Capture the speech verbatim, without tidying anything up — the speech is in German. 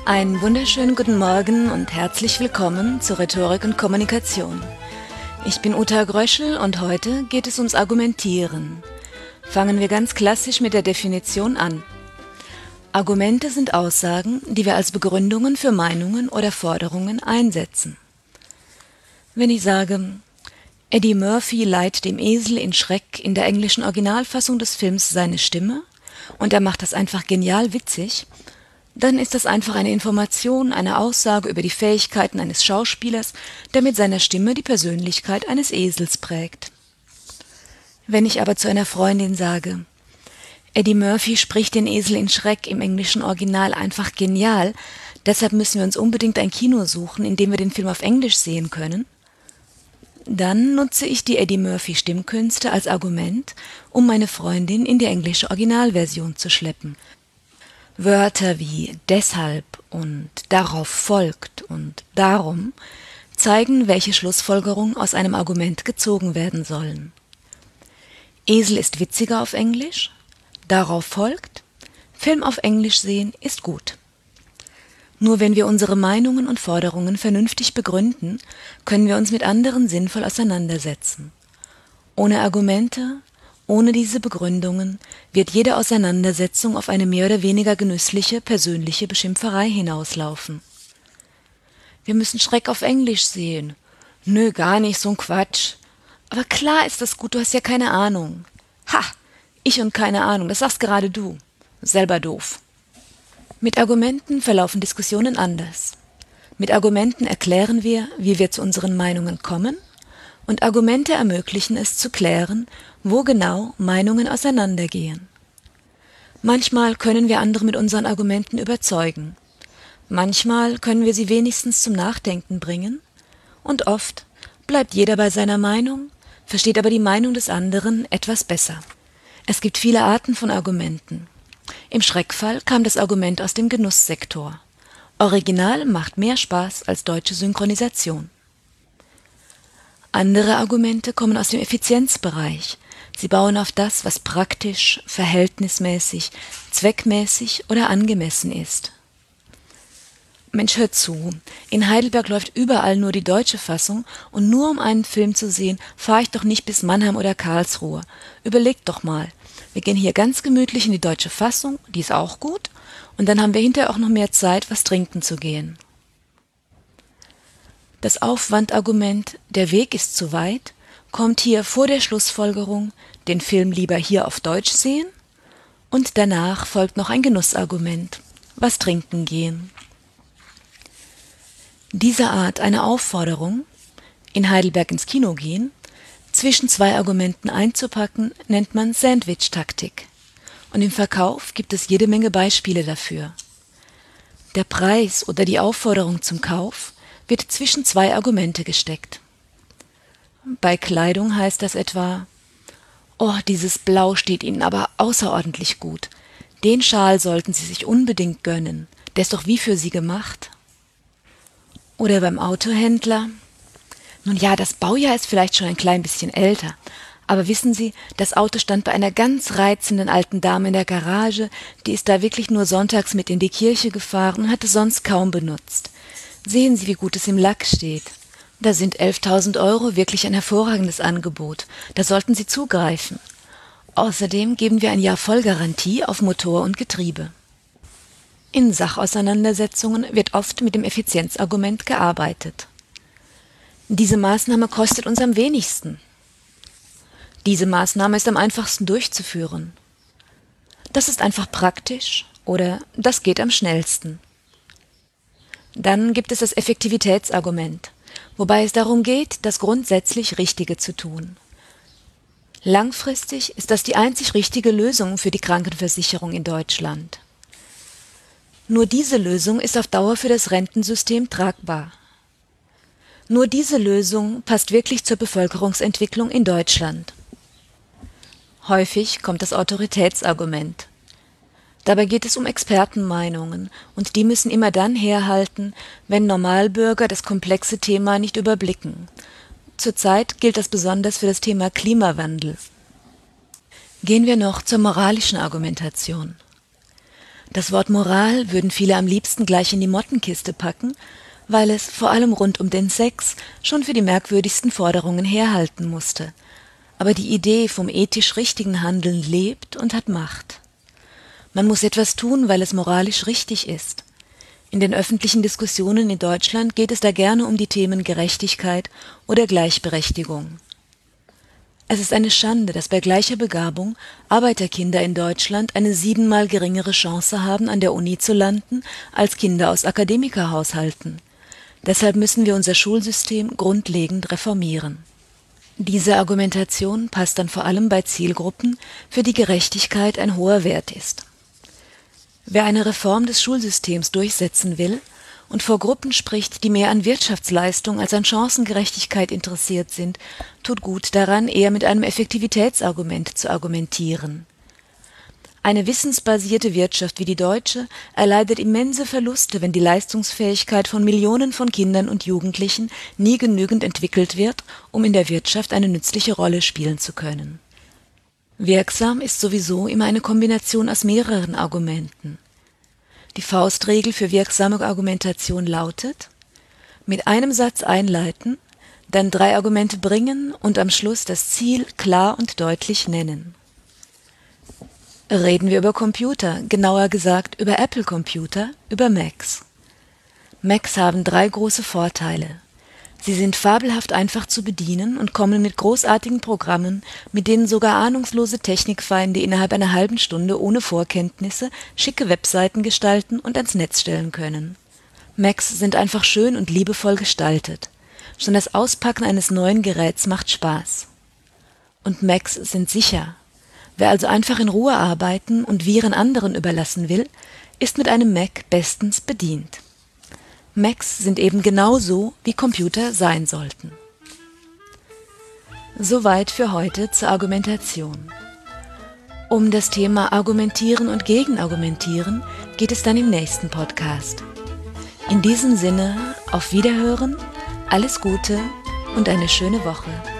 Einen wunderschönen guten Morgen und herzlich willkommen zu Rhetorik und Kommunikation. Ich bin Uta Gröschel und heute geht es ums Argumentieren. Fangen wir ganz klassisch mit der Definition an. Argumente sind Aussagen, die wir als Begründungen für Meinungen oder Forderungen einsetzen. Wenn ich sage, Eddie Murphy leiht dem Esel in Schreck in der englischen Originalfassung des Films seine Stimme und er macht das einfach genial witzig, dann ist das einfach eine Information, eine Aussage über die Fähigkeiten eines Schauspielers, der mit seiner Stimme die Persönlichkeit eines Esels prägt. Wenn ich aber zu einer Freundin sage, Eddie Murphy spricht den Esel in Schreck im englischen Original einfach genial, deshalb müssen wir uns unbedingt ein Kino suchen, in dem wir den Film auf Englisch sehen können, dann nutze ich die Eddie Murphy Stimmkünste als Argument, um meine Freundin in die englische Originalversion zu schleppen. Wörter wie deshalb und darauf folgt und darum zeigen, welche Schlussfolgerungen aus einem Argument gezogen werden sollen. Esel ist witziger auf Englisch, darauf folgt, Film auf Englisch sehen ist gut. Nur wenn wir unsere Meinungen und Forderungen vernünftig begründen, können wir uns mit anderen sinnvoll auseinandersetzen. Ohne Argumente, ohne diese Begründungen wird jede Auseinandersetzung auf eine mehr oder weniger genüssliche, persönliche Beschimpferei hinauslaufen. Wir müssen Schreck auf Englisch sehen. Nö, gar nicht, so ein Quatsch. Aber klar ist das gut, du hast ja keine Ahnung. Ha, ich und keine Ahnung, das sagst gerade du. Selber doof. Mit Argumenten verlaufen Diskussionen anders. Mit Argumenten erklären wir, wie wir zu unseren Meinungen kommen, und Argumente ermöglichen es zu klären, wo genau Meinungen auseinandergehen. Manchmal können wir andere mit unseren Argumenten überzeugen. Manchmal können wir sie wenigstens zum Nachdenken bringen. Und oft bleibt jeder bei seiner Meinung, versteht aber die Meinung des anderen etwas besser. Es gibt viele Arten von Argumenten. Im Schreckfall kam das Argument aus dem Genusssektor. Original macht mehr Spaß als deutsche Synchronisation. Andere Argumente kommen aus dem Effizienzbereich. Sie bauen auf das, was praktisch, verhältnismäßig, zweckmäßig oder angemessen ist. Mensch, hör zu, in Heidelberg läuft überall nur die deutsche Fassung und nur um einen Film zu sehen, fahre ich doch nicht bis Mannheim oder Karlsruhe. Überlegt doch mal, wir gehen hier ganz gemütlich in die deutsche Fassung, die ist auch gut, und dann haben wir hinterher auch noch mehr Zeit, was trinken zu gehen. Das Aufwandargument, der Weg ist zu weit, kommt hier vor der Schlussfolgerung, den Film lieber hier auf Deutsch sehen, und danach folgt noch ein Genussargument, was trinken gehen. Diese Art, eine Aufforderung, in Heidelberg ins Kino gehen, zwischen zwei Argumenten einzupacken, nennt man Sandwich-Taktik. Und im Verkauf gibt es jede Menge Beispiele dafür. Der Preis oder die Aufforderung zum Kauf wird zwischen zwei Argumente gesteckt. Bei Kleidung heißt das etwa, oh, dieses Blau steht Ihnen aber außerordentlich gut. Den Schal sollten Sie sich unbedingt gönnen, der ist doch wie für Sie gemacht. Oder beim Autohändler, nun ja, das Baujahr ist vielleicht schon ein klein bisschen älter, aber wissen Sie, das Auto stand bei einer ganz reizenden alten Dame in der Garage, die ist da wirklich nur sonntags mit in die Kirche gefahren und hatte sonst kaum benutzt. Sehen Sie, wie gut es im Lack steht. Da sind elftausend Euro wirklich ein hervorragendes Angebot. Da sollten Sie zugreifen. Außerdem geben wir ein Jahr Vollgarantie auf Motor und Getriebe. In Sachauseinandersetzungen wird oft mit dem Effizienzargument gearbeitet. Diese Maßnahme kostet uns am wenigsten. Diese Maßnahme ist am einfachsten durchzuführen. Das ist einfach praktisch oder das geht am schnellsten. Dann gibt es das Effektivitätsargument, wobei es darum geht, das grundsätzlich Richtige zu tun. Langfristig ist das die einzig richtige Lösung für die Krankenversicherung in Deutschland. Nur diese Lösung ist auf Dauer für das Rentensystem tragbar. Nur diese Lösung passt wirklich zur Bevölkerungsentwicklung in Deutschland. Häufig kommt das Autoritätsargument. Dabei geht es um Expertenmeinungen, und die müssen immer dann herhalten, wenn Normalbürger das komplexe Thema nicht überblicken. Zurzeit gilt das besonders für das Thema Klimawandel. Gehen wir noch zur moralischen Argumentation. Das Wort Moral würden viele am liebsten gleich in die Mottenkiste packen, weil es, vor allem rund um den Sex, schon für die merkwürdigsten Forderungen herhalten musste. Aber die Idee vom ethisch richtigen Handeln lebt und hat Macht. Man muss etwas tun, weil es moralisch richtig ist. In den öffentlichen Diskussionen in Deutschland geht es da gerne um die Themen Gerechtigkeit oder Gleichberechtigung. Es ist eine Schande, dass bei gleicher Begabung Arbeiterkinder in Deutschland eine siebenmal geringere Chance haben, an der Uni zu landen, als Kinder aus Akademikerhaushalten. Deshalb müssen wir unser Schulsystem grundlegend reformieren. Diese Argumentation passt dann vor allem bei Zielgruppen, für die Gerechtigkeit ein hoher Wert ist. Wer eine Reform des Schulsystems durchsetzen will und vor Gruppen spricht, die mehr an Wirtschaftsleistung als an Chancengerechtigkeit interessiert sind, tut gut daran, eher mit einem Effektivitätsargument zu argumentieren. Eine wissensbasierte Wirtschaft wie die deutsche erleidet immense Verluste, wenn die Leistungsfähigkeit von Millionen von Kindern und Jugendlichen nie genügend entwickelt wird, um in der Wirtschaft eine nützliche Rolle spielen zu können. Wirksam ist sowieso immer eine Kombination aus mehreren Argumenten. Die Faustregel für wirksame Argumentation lautet: mit einem Satz einleiten, dann drei Argumente bringen und am Schluss das Ziel klar und deutlich nennen. Reden wir über Computer, genauer gesagt über Apple-Computer, über Macs. Macs haben drei große Vorteile. Sie sind fabelhaft einfach zu bedienen und kommen mit großartigen Programmen, mit denen sogar ahnungslose Technikfeinde innerhalb einer halben Stunde ohne Vorkenntnisse schicke Webseiten gestalten und ans Netz stellen können. Macs sind einfach schön und liebevoll gestaltet. Schon das Auspacken eines neuen Geräts macht Spaß. Und Macs sind sicher. Wer also einfach in Ruhe arbeiten und Viren anderen überlassen will, ist mit einem Mac bestens bedient. Macs sind eben genau so, wie Computer sein sollten. Soweit für heute zur Argumentation. Um das Thema Argumentieren und Gegenargumentieren geht es dann im nächsten Podcast. In diesem Sinne, auf Wiederhören, alles Gute und eine schöne Woche.